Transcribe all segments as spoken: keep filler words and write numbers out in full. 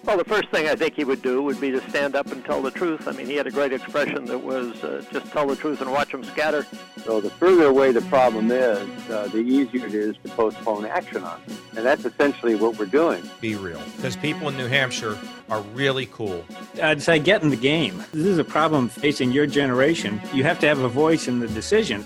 Well, the first thing I think he would do would be to stand up and tell the truth. I mean, he had a great expression that was uh, just tell the truth and watch them scatter. So the further away the problem is, uh, the easier it is to postpone action on it. And that's essentially what we're doing. Be real. Because people in New Hampshire are really cool. I'd say get in the game. This is a problem facing your generation. You have to have a voice in the decision.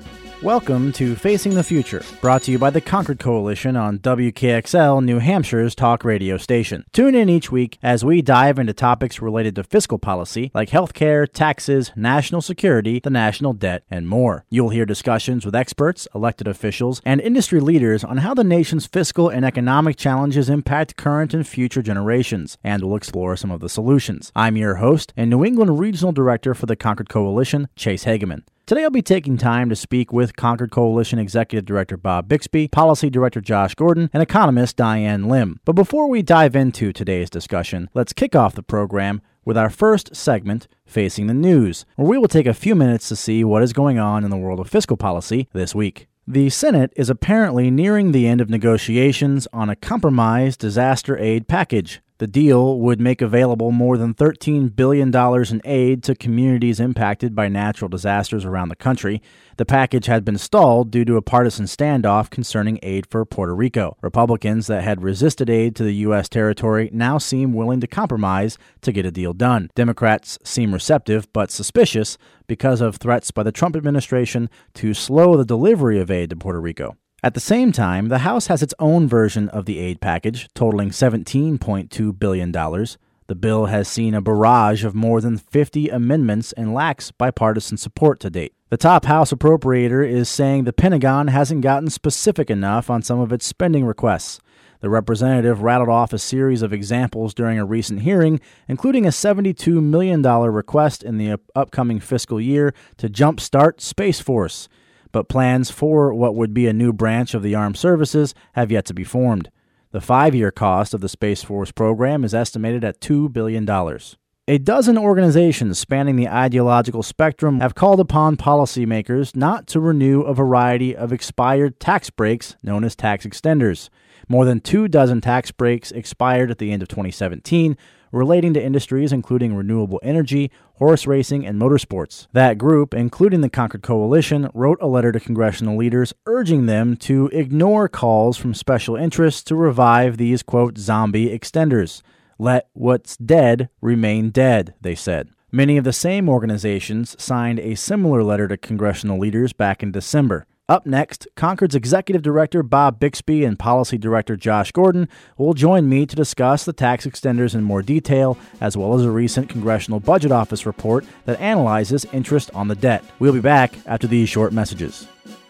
Welcome to Facing the Future, brought to you by the Concord Coalition on W K X L, New Hampshire's talk radio station. Tune in each week as we dive into topics related to fiscal policy like healthcare, taxes, national security, the national debt, and more. You'll hear discussions with experts, elected officials, and industry leaders on how the nation's fiscal and economic challenges impact current and future generations, and we'll explore some of the solutions. I'm your host and New England Regional Director for the Concord Coalition, Chase Hageman. Today I'll be taking time to speak with Concord Coalition Executive Director Bob Bixby, Policy Director Josh Gordon, and economist Diane Lim. But before we dive into today's discussion, let's kick off the program with our first segment, Facing the News, where we will take a few minutes to see what is going on in the world of fiscal policy this week. The Senate is apparently nearing the end of negotiations on a compromised disaster aid package. The deal would make available more than thirteen billion dollars in aid to communities impacted by natural disasters around the country. The package had been stalled due to a partisan standoff concerning aid for Puerto Rico. Republicans that had resisted aid to the U S territory now seem willing to compromise to get a deal done. Democrats seem receptive but suspicious because of threats by the Trump administration to slow the delivery of aid to Puerto Rico. At the same time, the House has its own version of the aid package, totaling seventeen point two billion dollars. The bill has seen a barrage of more than fifty amendments and lacks bipartisan support to date. The top House appropriator is saying the Pentagon hasn't gotten specific enough on some of its spending requests. The representative rattled off a series of examples during a recent hearing, including a seventy-two million dollars request in the upcoming fiscal year to jumpstart Space Force. But plans for what would be a new branch of the armed services have yet to be formed. The five-year cost of the Space Force program is estimated at two billion dollars. A dozen organizations spanning the ideological spectrum have called upon policymakers not to renew a variety of expired tax breaks known as tax extenders. More than two dozen tax breaks expired at the end of twenty seventeen, relating to industries including renewable energy, horse racing, and motorsports. That group, including the Concord Coalition, wrote a letter to congressional leaders urging them to ignore calls from special interests to revive these, quote, zombie extenders. Let what's dead remain dead, they said. Many of the same organizations signed a similar letter to congressional leaders back in December. Up next, Concord's Executive Director Bob Bixby and Policy Director Josh Gordon will join me to discuss the tax extenders in more detail, as well as a recent Congressional Budget Office report that analyzes interest on the debt. We'll be back after these short messages.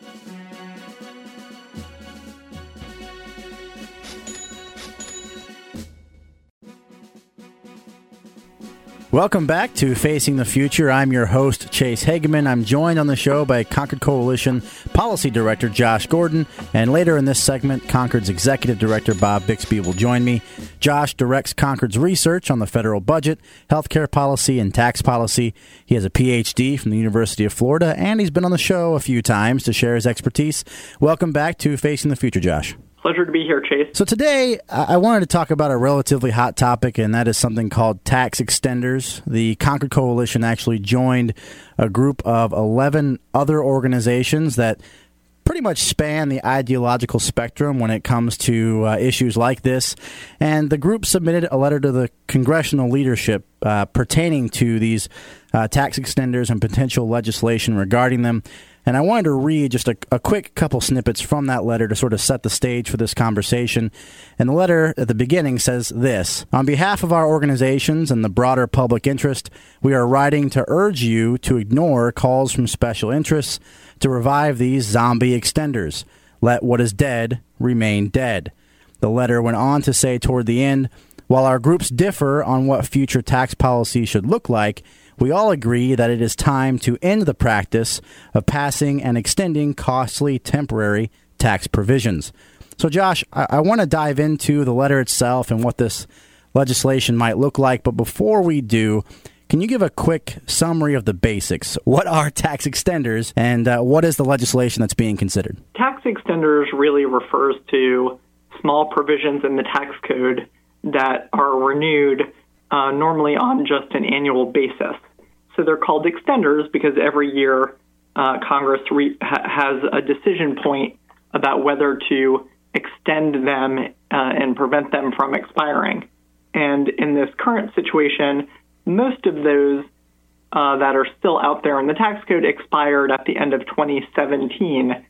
Welcome back to Facing the Future. I'm your host, Chase Hageman. I'm joined on the show by Concord Coalition Policy Director Josh Gordon, and later in this segment, Concord's Executive Director Bob Bixby will join me. Josh directs Concord's research on the federal budget, healthcare policy, and tax policy. He has a P H D from the University of Florida, and he's been on the show a few times to share his expertise. Welcome back to Facing the Future, Josh. Pleasure to be here, Chase. So today, I wanted to talk about a relatively hot topic, and that is something called tax extenders. The Concord Coalition actually joined a group of eleven other organizations that pretty much span the ideological spectrum when it comes to uh, issues like this. And the group submitted a letter to the congressional leadership uh, pertaining to these uh, tax extenders and potential legislation regarding them. And I wanted to read just a, a quick couple snippets from that letter to sort of set the stage for this conversation. And the letter at the beginning says this: on behalf of our organizations and the broader public interest, we are writing to urge you to ignore calls from special interests to revive these zombie extenders. Let what is dead remain dead. The letter went on to say toward the end, while our groups differ on what future tax policy should look like, we all agree that it is time to end the practice of passing and extending costly temporary tax provisions. So, Josh, I, I want to dive into the letter itself and what this legislation might look like. But before we do, can you give a quick summary of the basics? What are tax extenders, and uh, what is the legislation that's being considered? Tax extenders really refers to small provisions in the tax code that are renewed uh, normally on just an annual basis. So they're called extenders because every year uh, Congress re- ha- has a decision point about whether to extend them uh, and prevent them from expiring. And in this current situation, most of those uh, that are still out there in the tax code expired at the end of twenty seventeen.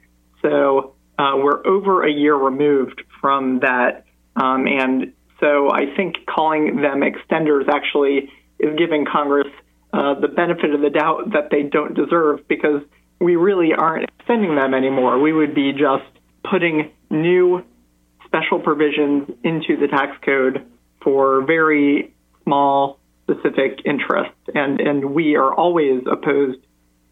So uh, we're over a year removed from that. Um, and so I think calling them extenders actually is giving Congress uh, the benefit of the doubt that they don't deserve, because we really aren't extending them anymore. We would be just putting new special provisions into the tax code for very small, specific interests. And, and we are always opposed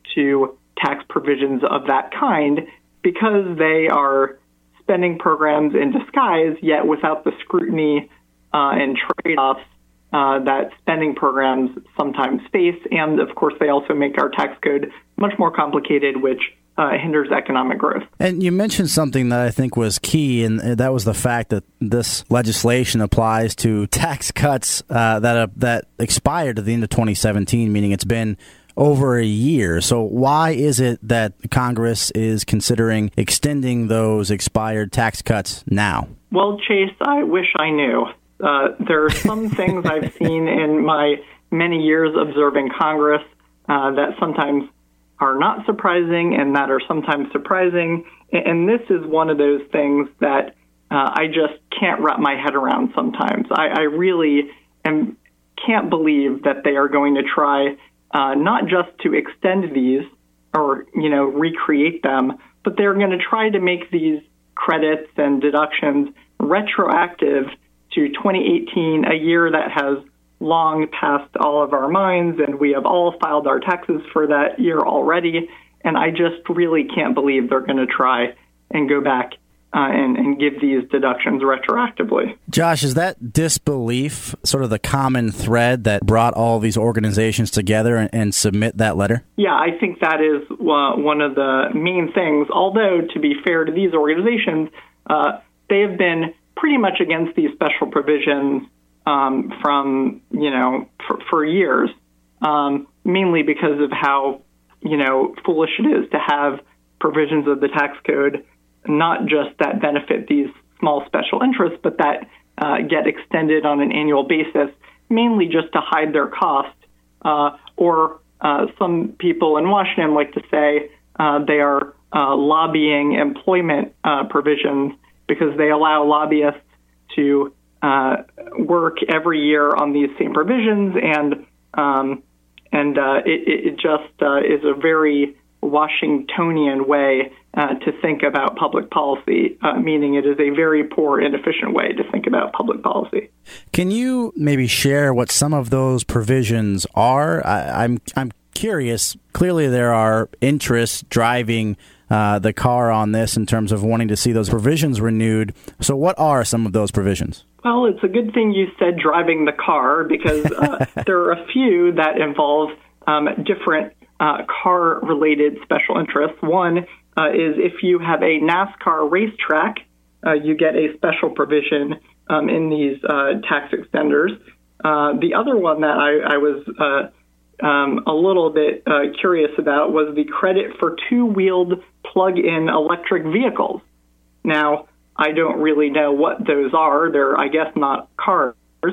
to tax provisions of that kind because they are spending programs in disguise, yet without the scrutiny uh, and trade-offs uh, that spending programs sometimes face. And, of course, they also make our tax code much more complicated, which uh, hinders economic growth. And you mentioned something that I think was key, and that was the fact that this legislation applies to tax cuts uh, that uh, that expired at the end of twenty seventeen, meaning it's been over a year. So why is it that Congress is considering extending those expired tax cuts now? Well, Chase, I wish I knew. Uh, there are some things I've seen in my many years observing Congress uh, that sometimes are not surprising and that are sometimes surprising. And this is one of those things that uh, I just can't wrap my head around sometimes. I, I really am, can't believe that they are going to try uh, not just to extend these or, you know, recreate them, but they're going to try to make these credits and deductions retroactive to twenty eighteen, a year that has long passed all of our minds, and we have all filed our taxes for that year already. And I just really can't believe they're going to try and go back uh, and, and give these deductions retroactively. Josh, is that disbelief sort of the common thread that brought all these organizations together and, and submit that letter? Yeah, I think that is uh, one of the main things. Although, to be fair to these organizations, uh, they have been pretty much against these special provisions um, from, you know, for, for years, um, mainly because of how, you know, foolish it is to have provisions of the tax code not just that benefit these small special interests, but that uh, get extended on an annual basis, mainly just to hide their cost. Uh, or uh, some people in Washington like to say uh, they are uh, lobbying employment uh, provisions because they allow lobbyists to uh, work every year on these same provisions, and um, and uh, it, it just uh, is a very Washingtonian way uh, to think about public policy, uh, meaning it is a very poor and efficient way to think about public policy. Can you maybe share what some of those provisions are? I, I'm I'm curious. Clearly, there are interests driving uh, the car on this in terms of wanting to see those provisions renewed. So, what are some of those provisions? Well, it's a good thing you said driving the car, because uh, there are a few that involve um, different uh, car-related special interests. One uh, is if you have a NASCAR racetrack, uh, you get a special provision um, in these uh, tax extenders. Uh, the other one that I, I was uh, um, a little bit uh, curious about was the credit for two-wheeled plug-in electric vehicles. Now, I don't really know what those are. They're, I guess, not cars.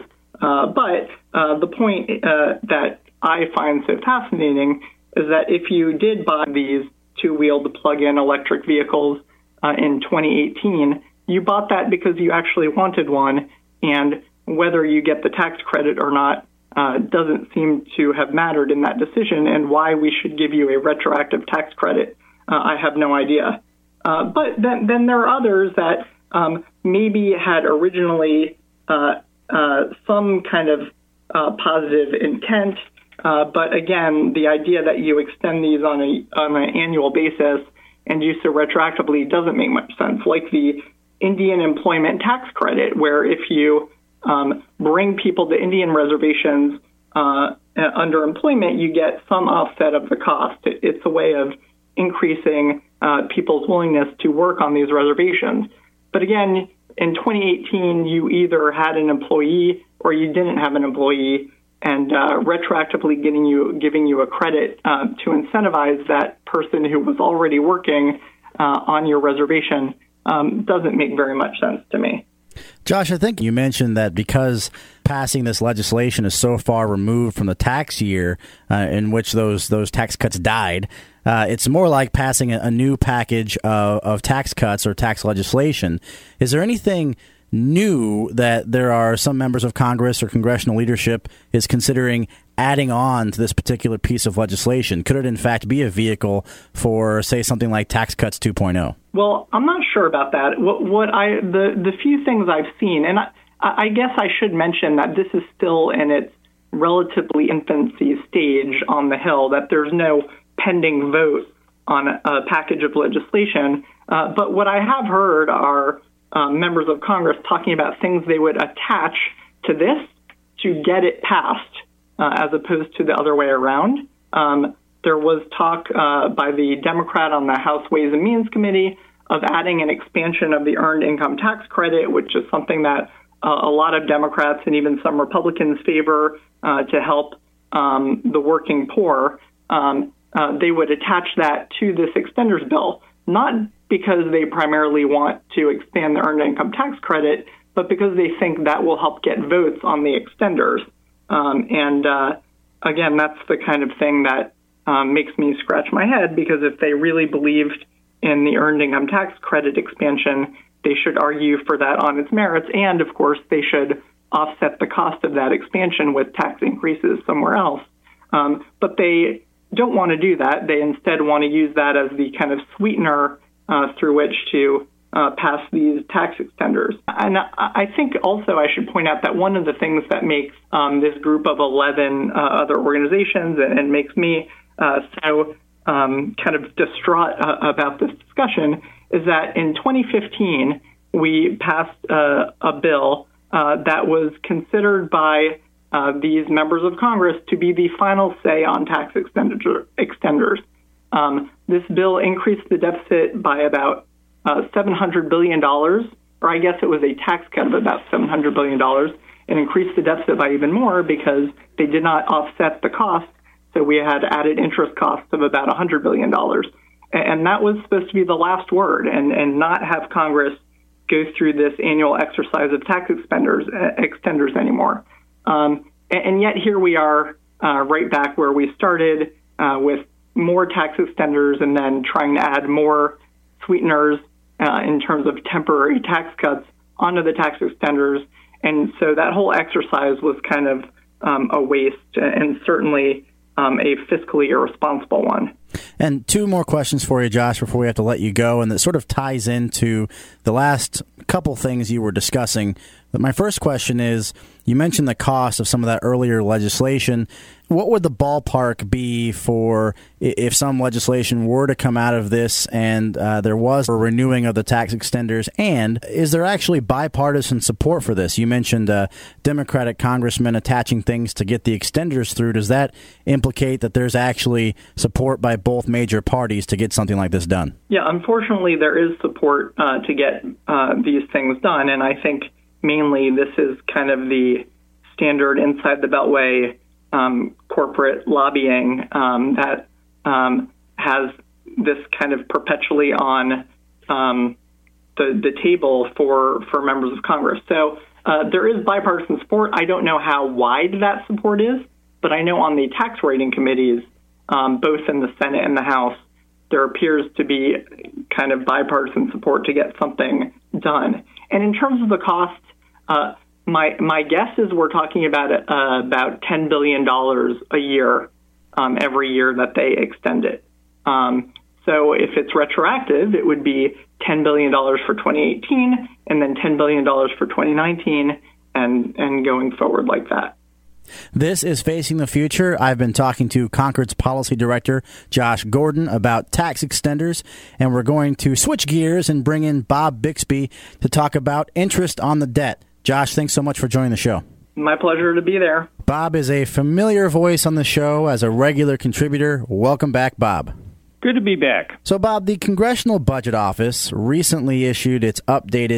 Uh, but uh, the point uh, that I find so fascinating is that if you did buy these two-wheeled plug-in electric vehicles uh, in twenty eighteen, you bought that because you actually wanted one, and whether you get the tax credit or not uh, doesn't seem to have mattered in that decision, and why we should give you a retroactive tax credit, uh, I have no idea. Uh, but then, then there are others that Um, maybe had originally uh, uh, some kind of uh, positive intent, uh, but again, the idea that you extend these on a on an annual basis and do so retroactively doesn't make much sense. Like the Indian employment tax credit, where if you um, bring people to Indian reservations uh, under employment, you get some offset of the cost. It, it's a way of increasing uh, people's willingness to work on these reservations. But again, in twenty eighteen, you either had an employee or you didn't have an employee, and uh, retroactively giving you giving you a credit uh, to incentivize that person who was already working uh, on your reservation um, doesn't make very much sense to me. Josh, I think you mentioned that because passing this legislation is so far removed from the tax year uh, in which those those tax cuts died, uh, it's more like passing a, a new package of, of tax cuts or tax legislation. Is there anything new that there are some members of Congress or congressional leadership is considering adding on to this particular piece of legislation? Could it, in fact, be a vehicle for, say, something like Tax Cuts two point oh? Well, I'm not sure about that. What, what I the, the few things I've seen, and I, I guess I should mention that this is still in its relatively infancy stage on the Hill, that there's no pending vote on a package of legislation. Uh, but what I have heard are uh, members of Congress talking about things they would attach to this to get it passed, uh, as opposed to the other way around. Um, there was talk uh, by the Democrat on the House Ways and Means Committee of adding an expansion of the earned income tax credit, which is something that uh, a lot of Democrats and even some Republicans favor uh, to help um, the working poor. Um, uh, they would attach that to this extenders bill, not because they primarily want to expand the earned income tax credit, but because they think that will help get votes on the extenders. Um, and uh, again, that's the kind of thing that um, makes me scratch my head, because if they really believed in the earned income tax credit expansion, they should argue for that on its merits. And of course, they should offset the cost of that expansion with tax increases somewhere else. Um, but they don't want to do that. They instead want to use that as the kind of sweetener uh, through which to uh, pass these tax extenders. And I think also I should point out that one of the things that makes um, this group of eleven uh, other organizations and, and makes me uh, so um, kind of distraught uh, about this discussion is that in twenty fifteen, we passed uh, a bill uh, that was considered by uh, these members of Congress to be the final say on tax expenditure extenders. Um, this bill increased the deficit by about uh, seven hundred billion dollars, or I guess it was a tax cut of about seven hundred billion dollars, and increased the deficit by even more because they did not offset the cost. So we had added interest costs of about one hundred billion dollars. And that was supposed to be the last word, and, and not have Congress go through this annual exercise of tax extenders, uh, extenders anymore. Um, and, and yet here we are uh, right back where we started uh, with more tax extenders and then trying to add more sweeteners uh, in terms of temporary tax cuts onto the tax extenders. And so that whole exercise was kind of um, a waste, and certainly um, a fiscally irresponsible one. And two more questions for you, Josh, before we have to let you go, and that sort of ties into the last couple things you were discussing. But my first question is, you mentioned the cost of some of that earlier legislation. What would the ballpark be for if some legislation were to come out of this and uh, there was a renewing of the tax extenders? And is there actually bipartisan support for this? You mentioned uh, Democratic congressmen attaching things to get the extenders through. Does that implicate that there's actually support by both major parties to get something like this done? Yeah, unfortunately, there is support uh, to get uh, these things done. And I think mainly this is kind of the standard inside the Beltway um, corporate lobbying um, that um, has this kind of perpetually on um, the, the table for, for members of Congress. So uh, there is bipartisan support. I don't know how wide that support is, but I know on the tax rating committees, um, both in the Senate and the House, there appears to be kind of bipartisan support to get something done. And in terms of the cost, uh, my my guess is we're talking about uh, about ten billion dollars a year um, every year that they extend it. Um, so if it's retroactive, it would be ten billion dollars for twenty eighteen and then ten billion dollars for twenty nineteen and, and going forward like that. This is Facing the Future. I've been talking to Concord's Policy Director, Josh Gordon, about tax extenders, and we're going to switch gears and bring in Bob Bixby to talk about interest on the debt. Josh, thanks so much for joining the show. My pleasure to be there. Bob is a familiar voice on the show as a regular contributor. Welcome back, Bob. Good to be back. So, Bob, the Congressional Budget Office recently issued its updated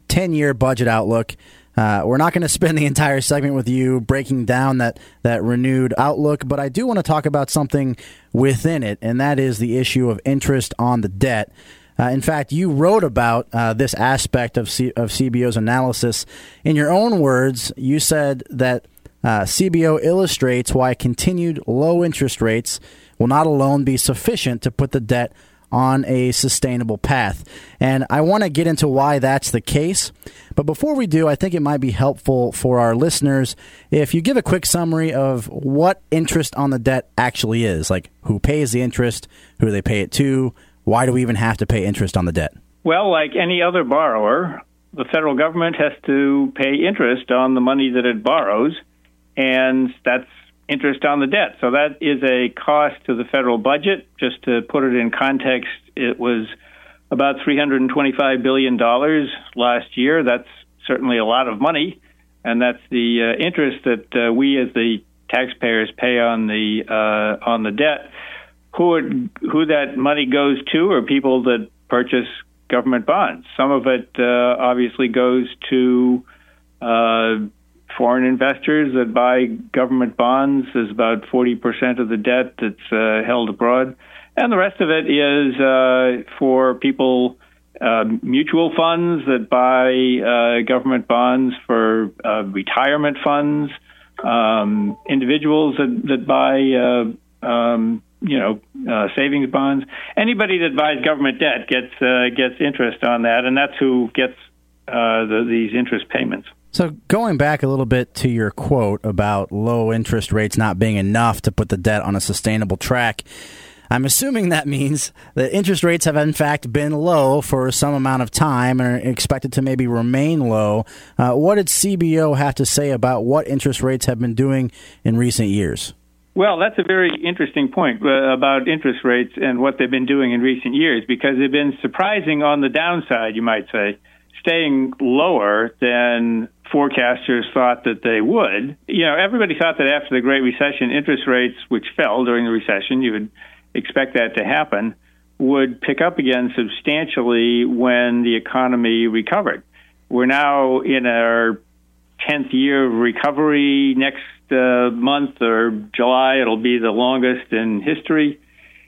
ten-year budget outlook. Uh, we're not going to spend the entire segment with you breaking down that, that renewed outlook, but I do want to talk about something within it, and that is the issue of interest on the debt. Uh, in fact, you wrote about uh, this aspect of C- of C B O's analysis. In your own words, you said that uh, C B O illustrates why continued low interest rates will not alone be sufficient to put the debt on a sustainable path. And I want to get into why that's the case. But before we do, I think it might be helpful for our listeners if you give a quick summary of what interest on the debt actually is, like who pays the interest, who do they pay it to, why do we even have to pay interest on the debt? Well, like any other borrower, the federal government has to pay interest on the money that it borrows, and that's interest on the debt. So that is a cost to the federal budget. Just to put it in context, it was about three hundred twenty-five billion dollars last year. That's certainly a lot of money, and that's the uh, interest that uh, we as the taxpayers pay on the uh, on the debt. Who it, who that money goes to are people that purchase government bonds. Some of it uh, obviously goes to uh, foreign investors that buy government bonds. There's about forty percent of the debt that's uh, held abroad. And the rest of it is uh, for people, uh, mutual funds that buy uh, government bonds, for uh, retirement funds, um, individuals that, that buy, uh, um, you know, uh, savings bonds. Anybody that buys government debt gets uh, gets interest on that, and that's who gets uh, the, these interest payments. So going back a little bit to your quote about low interest rates not being enough to put the debt on a sustainable track, I'm assuming that means that interest rates have in fact been low for some amount of time and are expected to maybe remain low. Uh, what did C B O have to say about what interest rates have been doing in recent years? Well, that's a very interesting point uh, about interest rates and what they've been doing in recent years, because they've been surprising on the downside, you might say, staying lower than forecasters thought that they would. You know, everybody thought that after the Great Recession, interest rates, which fell during the recession, you would expect that to happen, would pick up again substantially when the economy recovered. We're now in our tenth year of recovery. Next uh, month or July, it'll be the longest in history.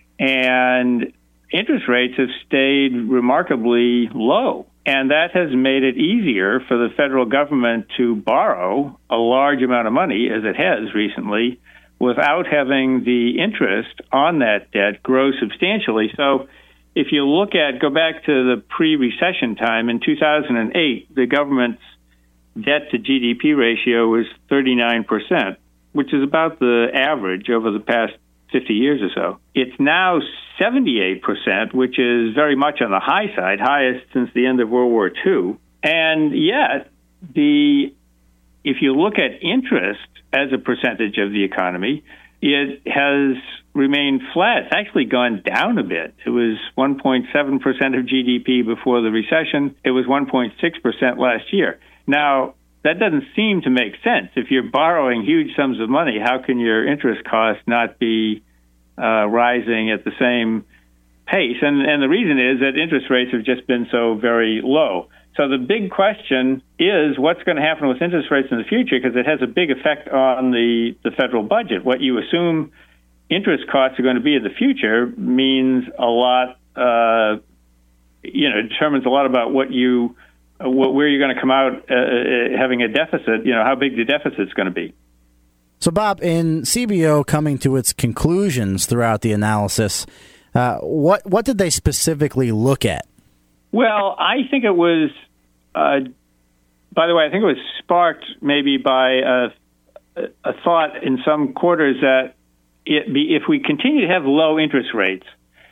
And interest rates have stayed remarkably low. And that has made it easier for the federal government to borrow a large amount of money, as it has recently, without having the interest on that debt grow substantially. So if you look at, go back to the pre-recession time, in two thousand eight, the government's debt to G D P ratio was thirty-nine percent, which is about the average over the past fifty years or so. It's now seventy-eight percent, which is very much on the high side, highest since the end of World War Two. And yet, the if you look at interest as a percentage of the economy, it has remained flat. It's actually gone down a bit. It was one point seven percent of G D P before the recession. It was one point six percent last year. Now, that doesn't seem to make sense. If you're borrowing huge sums of money, how can your interest costs not be uh, rising at the same pace? And, and the reason is that interest rates have just been so very low. So the big question is what's going to happen with interest rates in the future, because it has a big effect on the, the federal budget. What you assume interest costs are going to be in the future means a lot, uh, you know, determines a lot about what you, uh, what, where you're going to come out uh, uh, having a deficit, you know, how big the deficit's going to be. So, Bob, in C B O coming to its conclusions throughout the analysis, uh, what what did they specifically look at? Well, I think it was, uh, by the way, I think it was sparked maybe by a, a thought in some quarters that it be, if we continue to have low interest rates,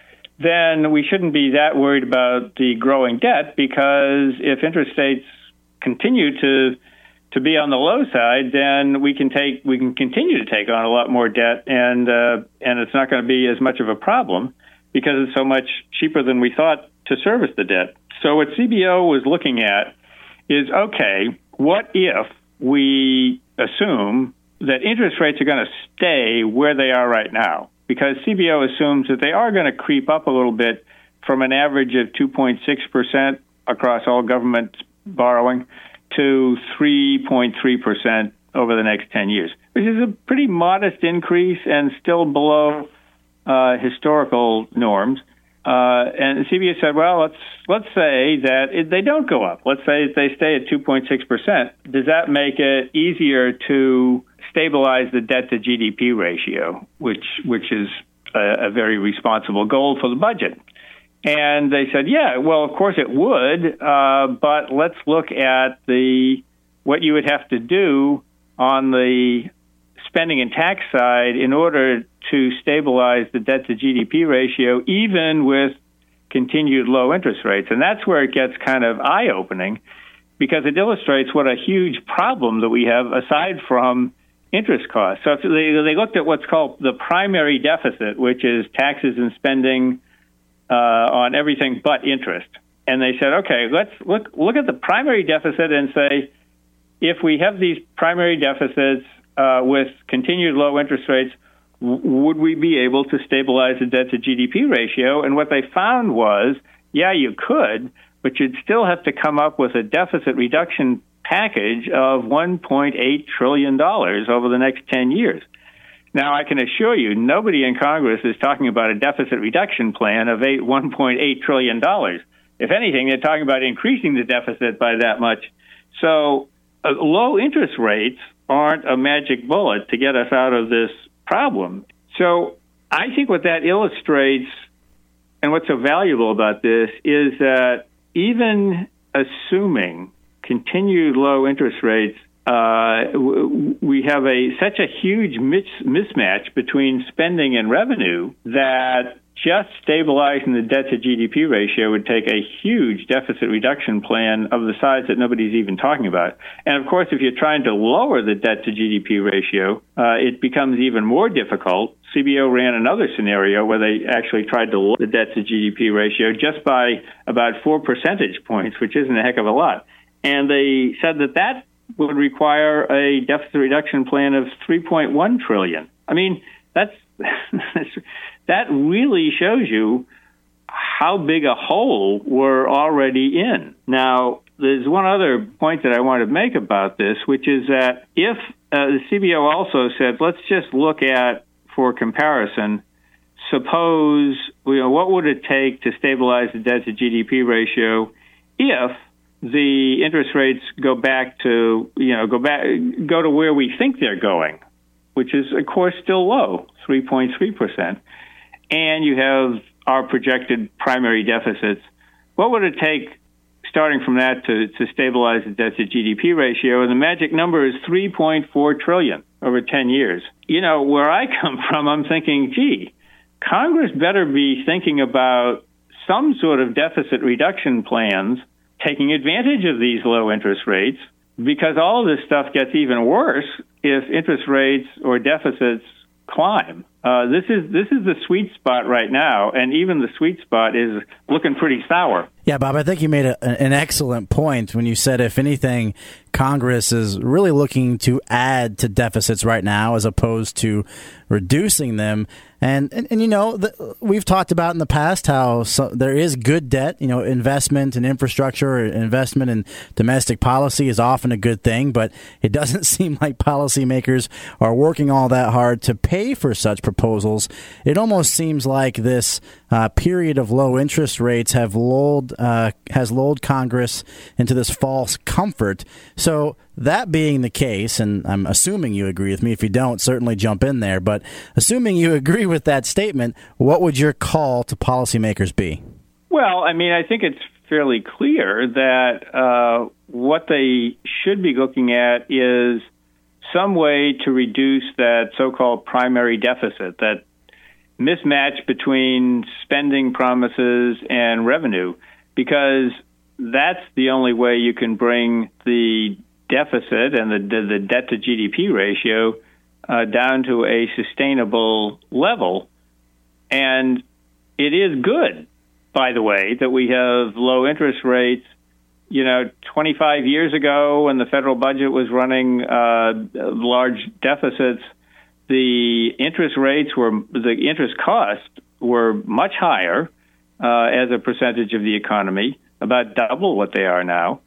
then we shouldn't be that worried about the growing debt, because if interest rates continue to to be on the low side, then we can take we can continue to take on a lot more debt, and uh, and it's not going to be as much of a problem because it's so much cheaper than we thought to service the debt. So what C B O was looking at is, okay, what if we assume that interest rates are going to stay where they are right now? Because C B O assumes that they are going to creep up a little bit from an average of two point six percent across all government borrowing to three point three percent over the next ten years, which is a pretty modest increase and still below uh, historical norms. Uh, and the C B A said, well, let's let's say that it, they don't go up. Let's say they stay at two point six percent. Does that make it easier to stabilize the debt to G D P ratio, which which is a, a very responsible goal for the budget? And they said, yeah, well, of course it would, uh, but let's look at the what you would have to do on the spending and tax side in order to stabilize the debt to G D P ratio, even with continued low interest rates. And that's where it gets kind of eye-opening, because it illustrates what a huge problem that we have aside from interest costs. So if they, they looked at what's called the primary deficit, which is taxes and spending uh, on everything but interest. And they said, okay, let's look look at the primary deficit and say, if we have these primary deficits uh, with continued low interest rates, w- would we be able to stabilize the debt to G D P ratio? And what they found was, yeah, you could, but you'd still have to come up with a deficit reduction package of one point eight trillion dollars over the next ten years. Now, I can assure you, nobody in Congress is talking about a deficit reduction plan of eight, one point eight trillion dollars. If anything, they're talking about increasing the deficit by that much. So uh, low interest rates aren't a magic bullet to get us out of this problem. So I think what that illustrates, and what's so valuable about this, is that even assuming continued low interest rates, uh, w- we have a such a huge mis- mismatch between spending and revenue that just stabilizing the debt to G D P ratio would take a huge deficit reduction plan of the size that nobody's even talking about. And of course, if you're trying to lower the debt to G D P ratio, uh, it becomes even more difficult. C B O ran another scenario where they actually tried to lower the debt to G D P ratio just by about four percentage points, which isn't a heck of a lot. And they said that that would require a deficit reduction plan of three point one trillion dollars. I mean, that's that really shows you how big a hole we're already in. Now, there's one other point that I want to make about this, which is that if uh, the C B O also said, let's just look at, for comparison, suppose, you know, what would it take to stabilize the debt to G D P ratio if the interest rates go back to, you know, go back, go to where we think they're going, which is, of course, still low, three point three percent. And you have our projected primary deficits. What would it take, starting from that, to, to stabilize the debt to G D P ratio? And the magic number is three point four trillion dollars over ten years. You know, where I come from, I'm thinking, gee, Congress better be thinking about some sort of deficit reduction plans, taking advantage of these low interest rates, because all of this stuff gets even worse if interest rates or deficits climb. Uh, this is this is the sweet spot right now, and even the sweet spot is looking pretty sour. Yeah, Bob, I think you made a, an excellent point when you said, if anything, Congress is really looking to add to deficits right now as opposed to reducing them. And, and, and you know, the, we've talked about in the past how so, there is good debt. You know, investment in infrastructure, or investment in domestic policy is often a good thing, but it doesn't seem like policymakers are working all that hard to pay for such proposals. It almost seems like this uh, period of low interest rates have lulled, uh, has lulled Congress into this false comfort. So that being the case, and I'm assuming you agree with me, if you don't, certainly jump in there, but assuming you agree with that statement, what would your call to policymakers be? Well, I mean, I think it's fairly clear that uh, what they should be looking at is some way to reduce that so-called primary deficit, that mismatch between spending promises and revenue, because that's the only way you can bring the deficit and the, the, the debt to G D P ratio uh, down to a sustainable level. And it is good, by the way, that we have low interest rates. You know, twenty-five years ago, when the federal budget was running uh, large deficits, the interest rates were, the interest costs were much higher uh, as a percentage of the economy, about double what they are now.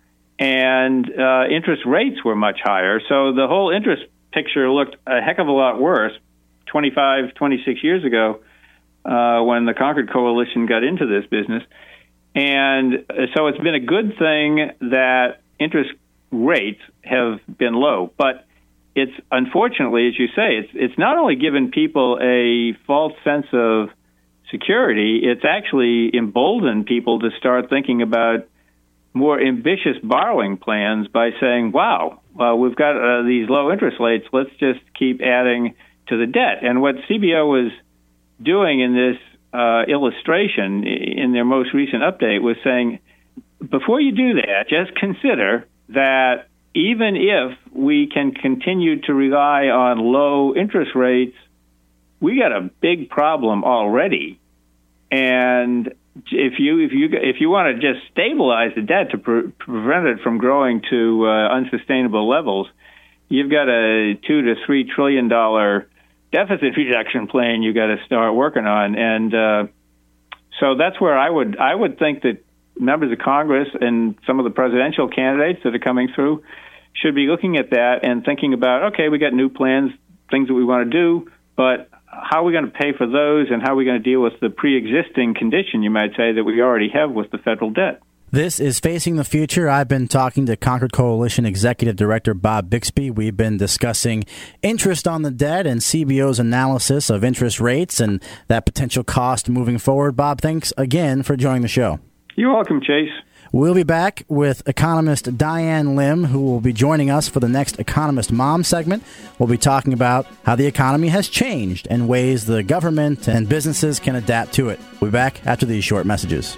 and uh, interest rates were much higher. So the whole interest picture looked a heck of a lot worse twenty-five, twenty-six years ago uh, when the Concord Coalition got into this business. And so it's been a good thing that interest rates have been low. But it's unfortunately, as you say, it's it's not only given people a false sense of security, it's actually emboldened people to start thinking about more ambitious borrowing plans by saying, wow, well, we've got uh, these low interest rates, let's just keep adding to the debt. And what C B O was doing in this uh, illustration in their most recent update was saying, before you do that, just consider that even if we can continue to rely on low interest rates, we got a big problem already. And if you if you if you want to just stabilize the debt to pre- prevent it from growing to uh, unsustainable levels, you've got a two to three trillion dollar deficit reduction plan you got to start working on. And uh, so that's where I would I would think that members of Congress and some of the presidential candidates that are coming through should be looking at that and thinking about, okay, we got new plans, things that we want to do, but how are we going to pay for those, and how are we going to deal with the pre-existing condition, you might say, that we already have with the federal debt? This is Facing the Future. I've been talking to Concord Coalition Executive Director Bob Bixby. We've been discussing interest on the debt and C B O's analysis of interest rates and that potential cost moving forward. Bob, thanks again for joining the show. You're welcome, Chase. We'll be back with economist Diane Lim, who will be joining us for the next Economist Mom segment. We'll be talking about how the economy has changed and ways the government and businesses can adapt to it. We'll be back after these short messages.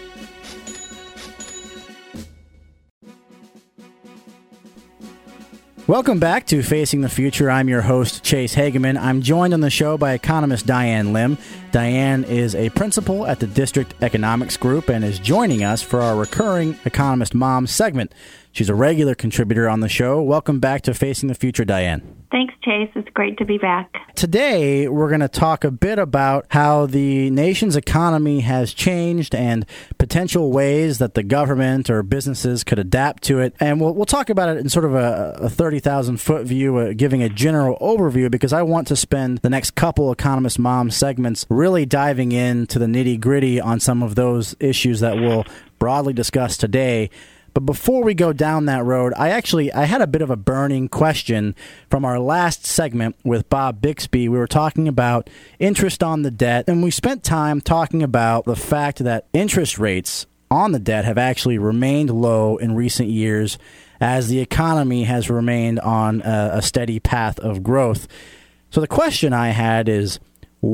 Welcome back to Facing the Future. I'm your host, Chase Hageman. I'm joined on the show by economist Diane Lim. Diane is a principal at the District Economics Group and is joining us for our recurring Economist Mom segment. She's a regular contributor on the show. Welcome back to Facing the Future, Diane. Thanks, Chase. It's great to be back. Today, we're going to talk a bit about how the nation's economy has changed and potential ways that the government or businesses could adapt to it. And we'll we'll talk about it in sort of a, a thirty thousand foot view, uh, giving a general overview, because I want to spend the next couple Economist Mom segments really diving into the nitty-gritty on some of those issues that we'll broadly discuss today. But before we go down that road, I actually I had a bit of a burning question from our last segment with Bob Bixby. We were talking about interest on the debt, and we spent time talking about the fact that interest rates on the debt have actually remained low in recent years as the economy has remained on a, a steady path of growth. So the question I had is,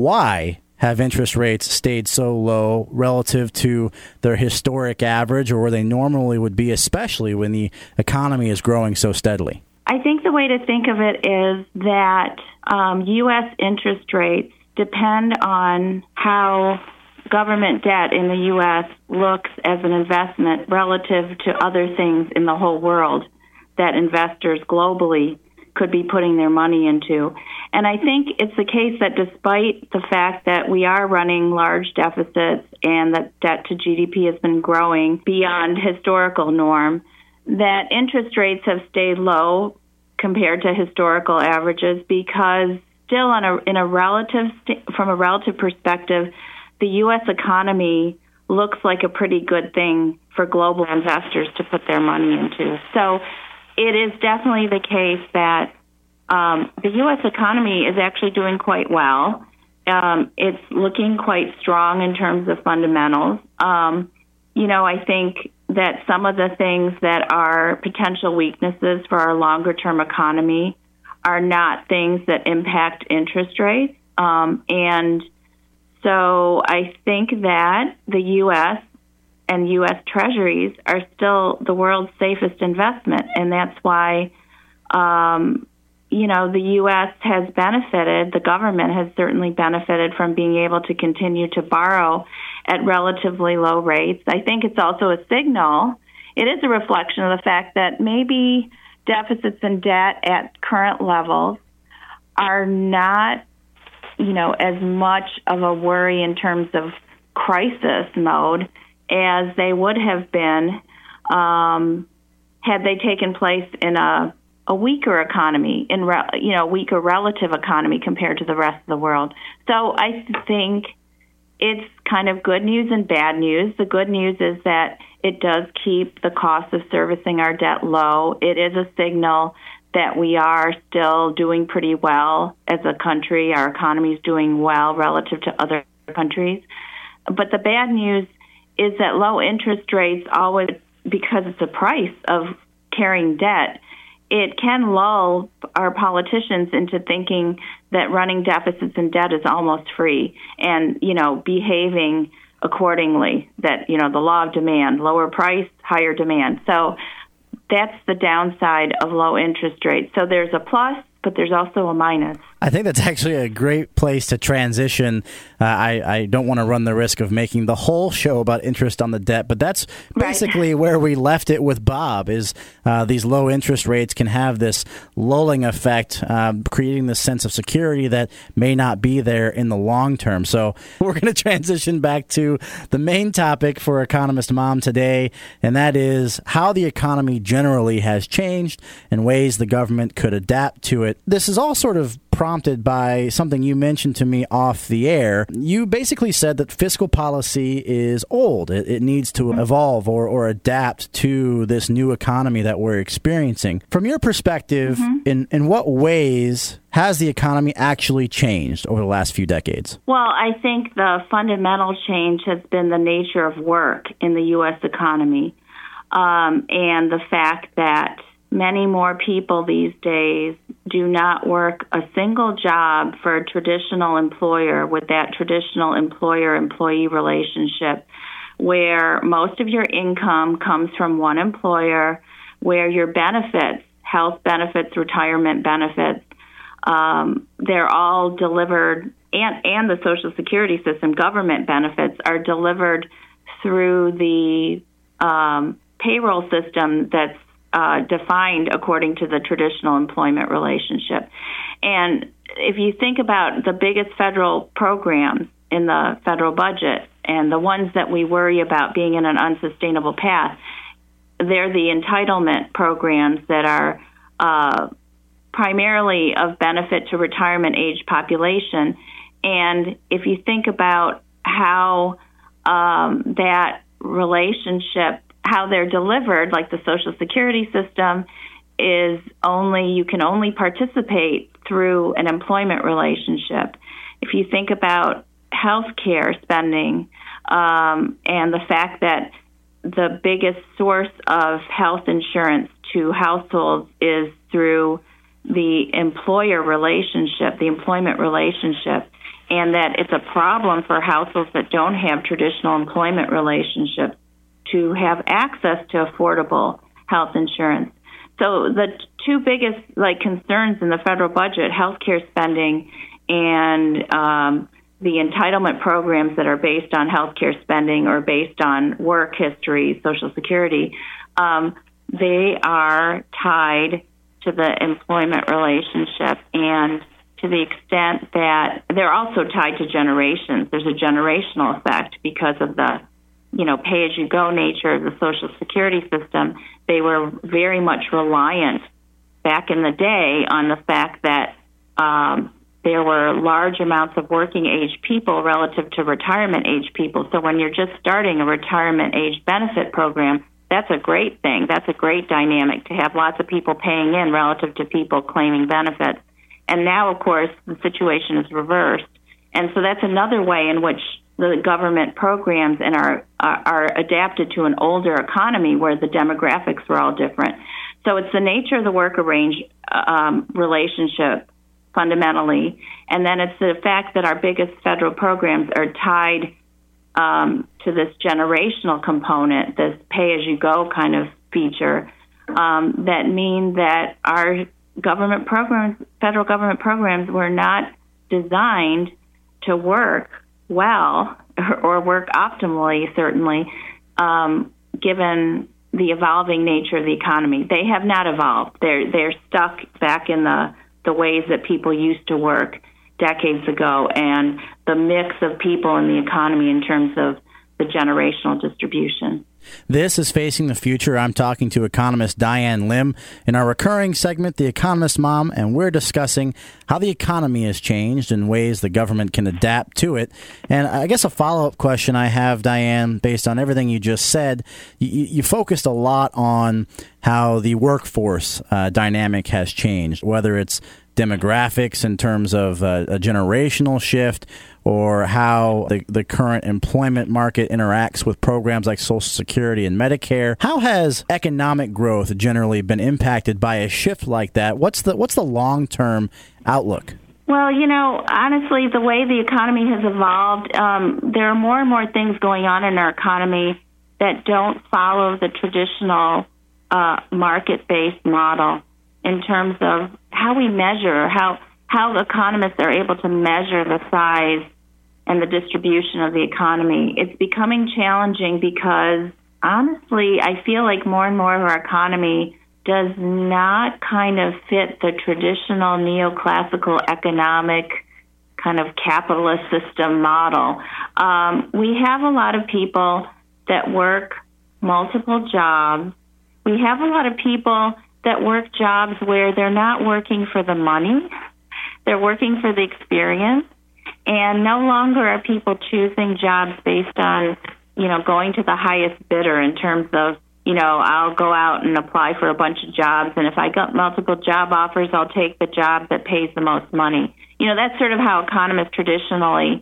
why have interest rates stayed so low relative to their historic average, or where they normally would be, especially when the economy is growing so steadily? I think the way to think of it is that um, U S interest rates depend on how government debt in the U S looks as an investment relative to other things in the whole world that investors globally could be putting their money into. And I think it's the case that despite the fact that we are running large deficits and that debt to G D P has been growing beyond historical norm, that interest rates have stayed low compared to historical averages, because still on a, in a relative st- from a relative perspective, the U S economy looks like a pretty good thing for global investors to put their money into. So it is definitely the case that um, the U S economy is actually doing quite well. Um, it's looking quite strong in terms of fundamentals. Um, you know, I think that some of the things that are potential weaknesses for our longer-term economy are not things that impact interest rates. Um, and so I think that the U S and U S Treasuries are still the world's safest investment, and that's why, um, you know, the U S has benefited, the government has certainly benefited from being able to continue to borrow at relatively low rates. I think it's also a signal. It is a reflection of the fact that maybe deficits and debt at current levels are not, you know, as much of a worry in terms of crisis mode as they would have been um, had they taken place in a a weaker economy, in re, you know, weaker relative economy compared to the rest of the world. So I think it's kind of good news and bad news. The good news is that it does keep the cost of servicing our debt low. It is a signal that we are still doing pretty well as a country. Our economy is doing well relative to other countries. But the bad news is that low interest rates always, because it's a price of carrying debt, it can lull our politicians into thinking that running deficits and debt is almost free and, you know, behaving accordingly, that, you know, the law of demand, lower price, higher demand. So that's the downside of low interest rates. So there's a plus, but there's also a minus. I think that's actually a great place to transition. Uh, I, I don't want to run the risk of making the whole show about interest on the debt, but that's basically right. where we left it with Bob, is uh, these low interest rates can have this lulling effect, uh, creating this sense of security that may not be there in the long term. So we're going to transition back to the main topic for Economist Mom today, and that is how the economy generally has changed and ways the government could adapt to it. This is all sort of prompted by something you mentioned to me off the air. You basically said that fiscal policy is old. It, it needs to evolve or, or adapt to this new economy that we're experiencing. From your perspective, mm-hmm. in, in what ways has the economy actually changed over the last few decades? Well, I think the fundamental change has been the nature of work in the U S economy, um, and the fact that many more people these days do not work a single job for a traditional employer with that traditional employer-employee relationship, where most of your income comes from one employer, where your benefits, health benefits, retirement benefits, um, they're all delivered, and, and the Social Security system, government benefits, are delivered through the um, payroll system that's Uh, defined according to the traditional employment relationship. And if you think about the biggest federal programs in the federal budget and the ones that we worry about being in an unsustainable path, they're the entitlement programs that are uh, primarily of benefit to retirement age population. And if you think about how um, that relationship, how they're delivered, like the Social Security system, is only, you can only participate through an employment relationship. If you think about health care spending um, and the fact that the biggest source of health insurance to households is through the employer relationship, the employment relationship, and that it's a problem for households that don't have traditional employment relationships to have access to affordable health insurance. So the two biggest like concerns in the federal budget, healthcare spending and um, the entitlement programs that are based on healthcare spending or based on work history, Social Security, um, they are tied to the employment relationship, and to the extent that they're also tied to generations. There's a generational effect because of the you know, pay-as-you-go nature of the Social Security system. They were very much reliant back in the day on the fact that um, there were large amounts of working-age people relative to retirement-age people. So when you're just starting a retirement-age benefit program, that's a great thing. That's a great dynamic to have lots of people paying in relative to people claiming benefits. And now, of course, the situation is reversed. And so that's another way in which the government programs and are, are are adapted to an older economy where the demographics were all different. So it's the nature of the work arrange um, relationship fundamentally, and then it's the fact that our biggest federal programs are tied um, to this generational component, this pay-as-you-go kind of feature, um, that mean that our government programs, federal government programs, were not designed to work well or work optimally, certainly, um, given the evolving nature of the economy. They have not evolved. They're they're stuck back in the, the ways that people used to work decades ago, and the mix of people in the economy in terms of the generational distribution. This is Facing the Future. I'm talking to economist Diane Lim in our recurring segment, The Economist Mom, and we're discussing how the economy has changed and ways the government can adapt to it. And I guess a follow-up question I have, Diane, based on everything you just said, you, you focused a lot on how the workforce uh, dynamic has changed, whether it's demographics in terms of uh, a generational shift, or how the, the current employment market interacts with programs like Social Security and Medicare. How has economic growth generally been impacted by a shift like that? What's the what's the long-term outlook? Well, you know, honestly, the way the economy has evolved, um, there are more and more things going on in our economy that don't follow the traditional uh, market-based model in terms of how we measure, how how economists are able to measure the size and the distribution of the economy. It's becoming challenging because, honestly, I feel like more and more of our economy does not kind of fit the traditional neoclassical economic kind of capitalist system model. Um, we have a lot of people that work multiple jobs. We have a lot of people that work jobs where they're not working for the money. They're working for the experience. And no longer are people choosing jobs based on, you know, going to the highest bidder in terms of, you know, I'll go out and apply for a bunch of jobs, and if I got multiple job offers, I'll take the job that pays the most money. You know, that's sort of how economists traditionally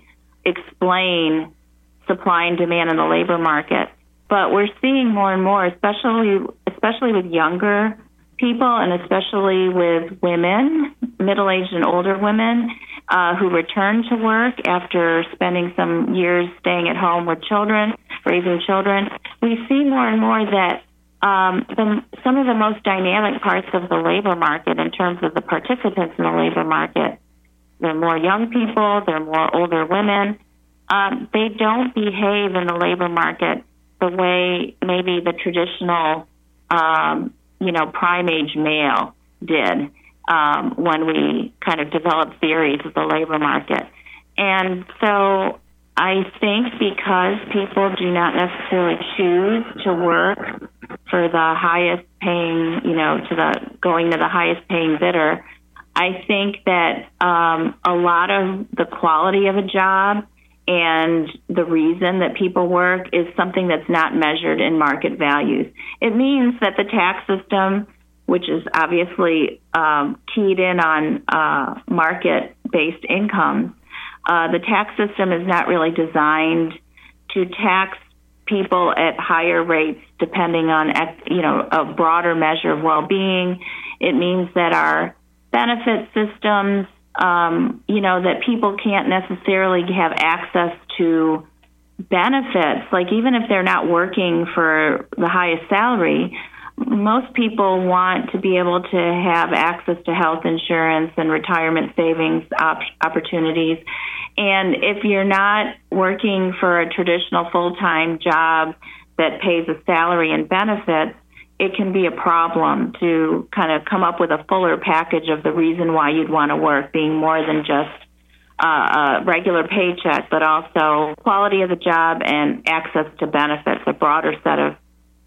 explain supply and demand in the labor market. But we're seeing more and more, especially especially with younger people and especially with women, middle-aged and older women, uh, who return to work after spending some years staying at home with children, raising children. We see more and more that um, the, some of the most dynamic parts of the labor market in terms of the participants in the labor market, they're more young people, they're more older women. Um, they don't behave in the labor market the way maybe the traditional um, you know, prime age male did um, when we kind of developed theories of the labor market. And so I think because people do not necessarily choose to work for the highest paying, you know, to the going to the highest paying bidder, I think that um, a lot of the quality of a job and the reason that people work is something that's not measured in market values. It means that the tax system, which is obviously um, keyed in on uh, market-based incomes, uh, the tax system is not really designed to tax people at higher rates depending on, you know, a broader measure of well-being. It means that our benefit systems, Um, you know, that people can't necessarily have access to benefits. Like, even if they're not working for the highest salary, most people want to be able to have access to health insurance and retirement savings op- opportunities. And if you're not working for a traditional full-time job that pays a salary and benefits, it can be a problem to kind of come up with a fuller package of the reason why you'd want to work, being more than just uh, a regular paycheck, but also quality of the job and access to benefits, a broader set of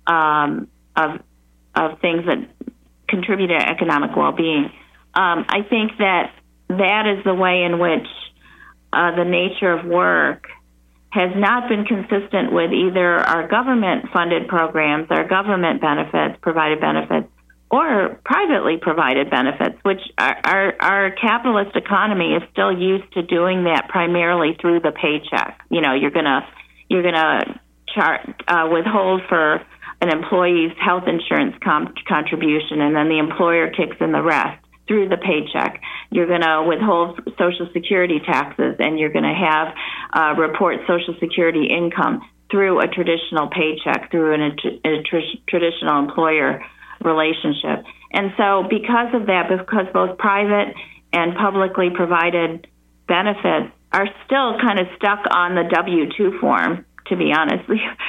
um, of of things that contribute to economic well-being. Um, I think that that is the way in which uh, the nature of work has not been consistent with either our government-funded programs, our government benefits, provided benefits, or privately provided benefits, which our, our, our capitalist economy is still used to doing that primarily through the paycheck. You know, you're gonna you're gonna char- uh, withhold for an employee's health insurance com- contribution, and then the employer kicks in the rest through the paycheck. You're going to withhold Social Security taxes, and you're going to have uh, report Social Security income through a traditional paycheck, through an, a tr- traditional employer relationship. And so because of that, because both private and publicly provided benefits are still kind of stuck on the W two form, to be honest,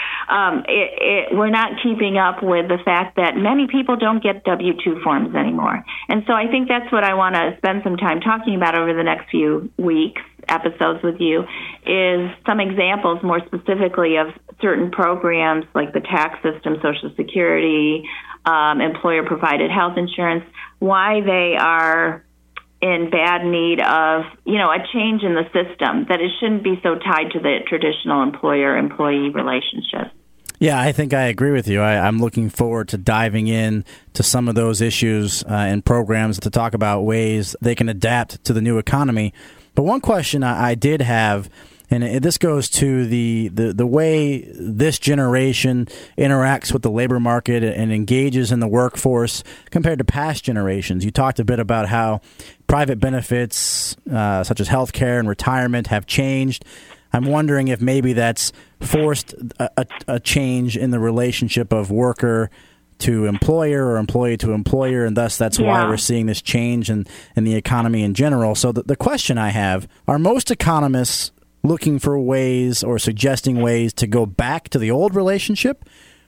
um, it, it, we're not keeping up with the fact that many people don't get W two forms anymore. And so I think that's what I want to spend some time talking about over the next few weeks, episodes with you, is some examples more specifically of certain programs like the tax system, Social Security, um, employer-provided health insurance, why they are in bad need of, you know, a change in the system, that it shouldn't be so tied to the traditional employer-employee relationship. Yeah, I think I agree with you. I, I'm looking forward to diving in to some of those issues uh, and programs to talk about ways they can adapt to the new economy. But one question I, I did have, and it, this goes to the, the, the way this generation interacts with the labor market and engages in the workforce compared to past generations. You talked a bit about how private benefits uh, such as health care and retirement have changed. I'm wondering if maybe that's forced a, a, a change in the relationship of worker to employer or employee to employer, and thus that's yeah. why we're seeing this change in, in the economy in general. So the, the question I have, are most economists looking for ways or suggesting ways to go back to the old relationship,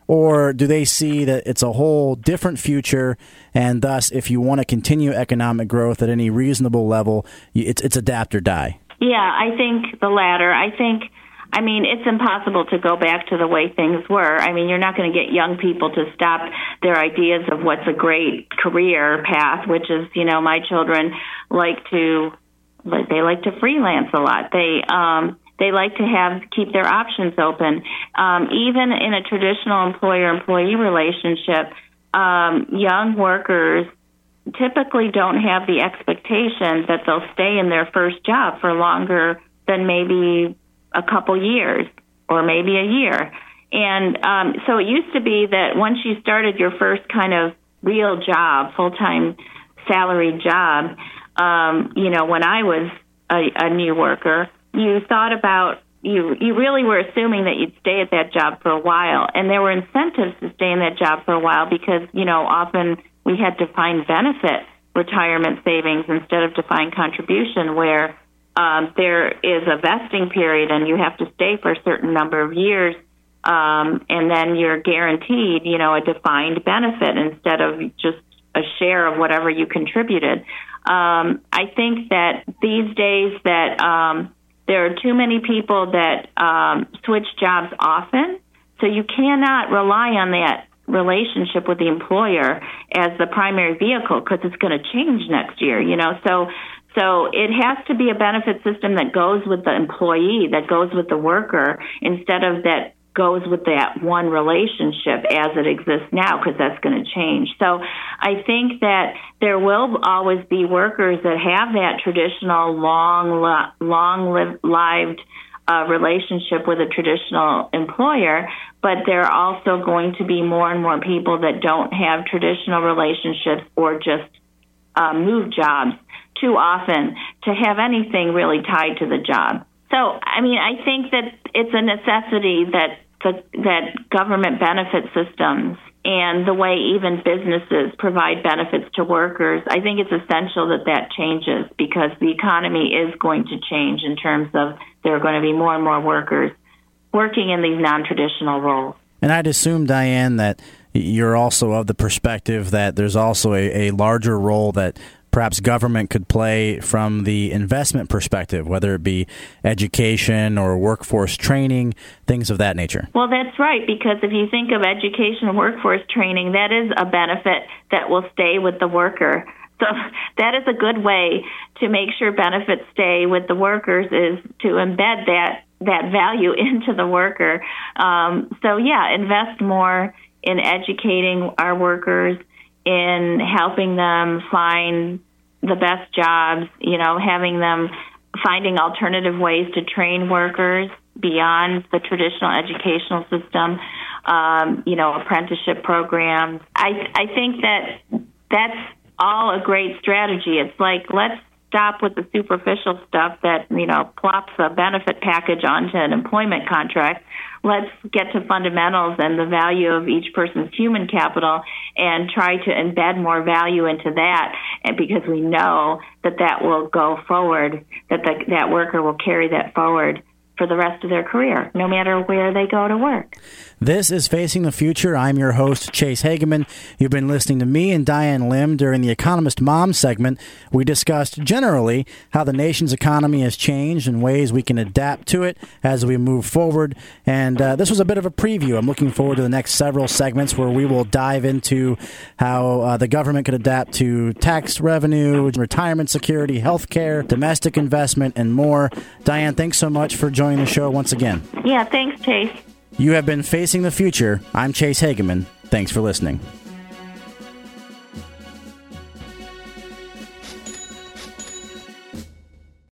or do they see that it's a whole different future, and thus if you want to continue economic growth at any reasonable level, it's, it's adapt or die? Yeah, I think the latter. I think, I mean, it's impossible to go back to the way things were. I mean, you're not going to get young people to stop their ideas of what's a great career path, which is, you know, my children like to, they like to freelance a lot. They, um, they like to have, keep their options open. Um, even in a traditional employer-employee relationship, um, young workers typically don't have the expectation that they'll stay in their first job for longer than maybe a couple years or maybe a year. And um, so it used to be that once you started your first kind of real job, full-time salaried job, um, you know, when I was a, a new worker, you thought about, you, you really were assuming that you'd stay at that job for a while. And there were incentives to stay in that job for a while because, you know, often we had defined benefit retirement savings instead of defined contribution, where um, there is a vesting period and you have to stay for a certain number of years, um, and then you're guaranteed, you know, a defined benefit instead of just a share of whatever you contributed. Um, I think that these days that um, there are too many people that um, switch jobs often, so you cannot rely on that relationship with the employer as the primary vehicle because it's going to change next year, you know. So so it has to be a benefit system that goes with the employee, that goes with the worker, instead of that goes with that one relationship as it exists now, because that's going to change. So I think that there will always be workers that have that traditional long, long-lived uh, relationship with a traditional employer, but there are also going to be more and more people that don't have traditional relationships or just uh, move jobs too often to have anything really tied to the job. So, I mean, I think that it's a necessity that the, that government benefit systems and the way even businesses provide benefits to workers, I think it's essential that that changes, because the economy is going to change in terms of there are going to be more and more workers working in these non-traditional roles. And I'd assume, Diane, that you're also of the perspective that there's also a, a larger role that perhaps government could play from the investment perspective, whether it be education or workforce training, things of that nature. Well, that's right, because if you think of education and workforce training, that is a benefit that will stay with the worker. So that is a good way to make sure benefits stay with the workers, is to embed that that value into the worker. Um, so, yeah, invest more in educating our workers, in helping them find the best jobs, you know, having them finding alternative ways to train workers beyond the traditional educational system, um, you know, apprenticeship programs. I, I think that that's all a great strategy. It's like, let's stop with the superficial stuff that, you know, plops a benefit package onto an employment contract. Let's get to fundamentals and the value of each person's human capital and try to embed more value into that, and because we know that that will go forward, that the, that worker will carry that forward for the rest of their career, no matter where they go to work. This is Facing the Future. I'm your host, Chase Hageman. You've been listening to me and Diane Lim during the Economist Mom segment. We discussed generally how the nation's economy has changed and ways we can adapt to it as we move forward. And uh, this was a bit of a preview. I'm looking forward to the next several segments where we will dive into how uh, the government could adapt to tax revenue, retirement security, health care, domestic investment, and more. Diane, thanks so much for joining the show once again. Yeah, thanks, Chase. You have been Facing the Future. I'm Chase Hageman. Thanks for listening.